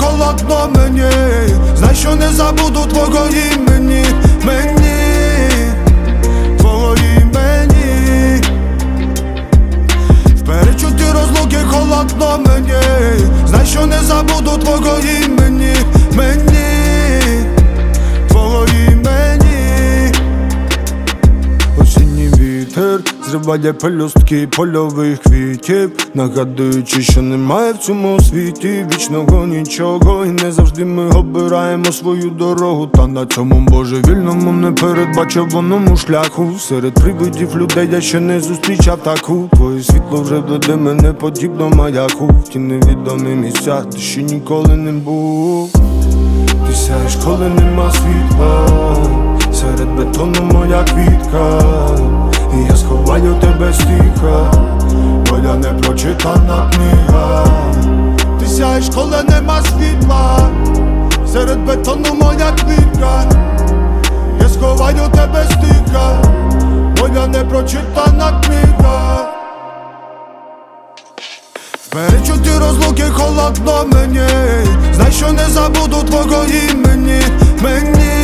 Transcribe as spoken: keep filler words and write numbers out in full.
холодно мені, знай, що не забуду твого імені, мені, твого імені. В перечутті розлуки холодно мені, знай, що не забуду твого імені, мені, твого імені. Осінній вітер зриває пелюстки польових квітів, нагадуючи, що немає в цьому світі вічного нічого, і не завжди ми обираємо свою дорогу. Та на цьому божевільному, непередбачуваному шляху серед привидів людей я ще не зустрічав таку. Твоє світло вже веде мене подібно маяку в ті невідомі місця, де ще ніколи не був. Ти сяєш, коли нема світла, серед бетону моя квітка, і я сховаю тебе стиха, моя непрочитана книга. Ти сяєш, коли нема світла, серед бетону моя квітка, я сховаю тебе стиха, моя непрочитана книга. В перечутті розлуки холодно мені, знай, що не забуду твого імені, мені.